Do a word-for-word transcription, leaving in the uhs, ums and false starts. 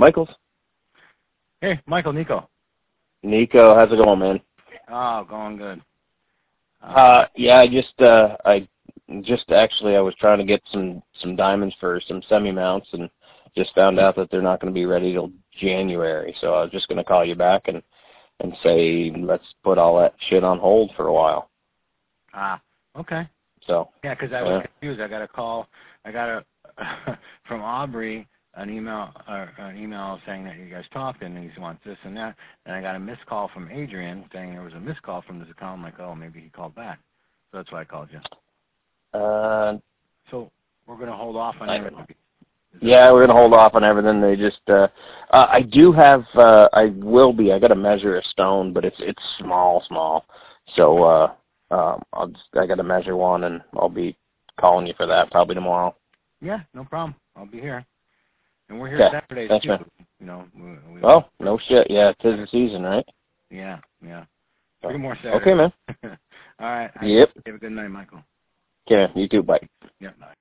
Michaels. Hey, Michael, Nico. Nico, how's it going, man? Oh, going good. Uh, Uh, yeah, I just, uh, I just actually, I was trying to get some, some diamonds for some semi-mounts and just found out that they're not going to be ready till January. So I was just going to call you back and, and say, let's put all that shit on hold for a while. ah, okay. So. Yeah, because I was yeah. confused. I got a call. I got a from Aubrey an email, uh, an email saying that you guys talked and he wants this and that. And I got a missed call from Adrian saying there was a missed call from this account. I'm like, oh, maybe he called back. So that's why I called you. Uh, So we're going to hold off on I everything. don't know. Yeah, we're gonna hold off on everything. They just, uh, uh, I do have, uh, I will be. I got to measure a stone, but it's it's small, small. So uh, um, I'll just, I got to measure one, and I'll be calling you for that probably tomorrow. Yeah, no problem. I'll be here. And we're here Okay. Saturdays Thanks, too. man. You know. We, we, Oh, no shit. Yeah, 'tis the season, right? Yeah, yeah. So, Three more Saturdays. okay, man. All right. Yep. Have a good night, Michael. Okay, you too. Bye. Yep. Bye.